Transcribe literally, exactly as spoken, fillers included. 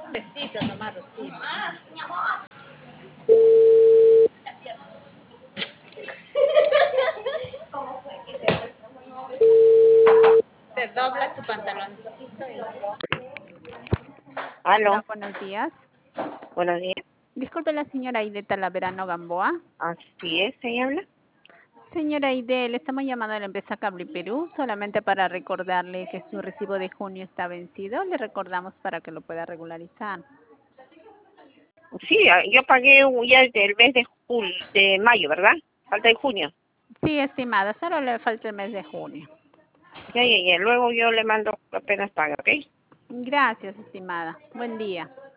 Besito nomás, Rosita. Te doblas tu pantaloncito y... Aló, Hola, buenos días. buenos días. Disculpe la señora Aide Talaverano Gamboa. Así es, ¿ella habla? Señora Aide, le estamos llamando a la empresa Cable Perú solamente para recordarle que su recibo de junio está vencido. Le recordamos para que lo pueda regularizar. Sí, ah, yo pagué un- ya el mes de julio, de mayo, ¿verdad? Falta de junio. Sí, estimada, solo le falta el mes de junio. Ya, ya, ya. Luego yo le mando apenas paga, ¿ok? Gracias, estimada. Buen día.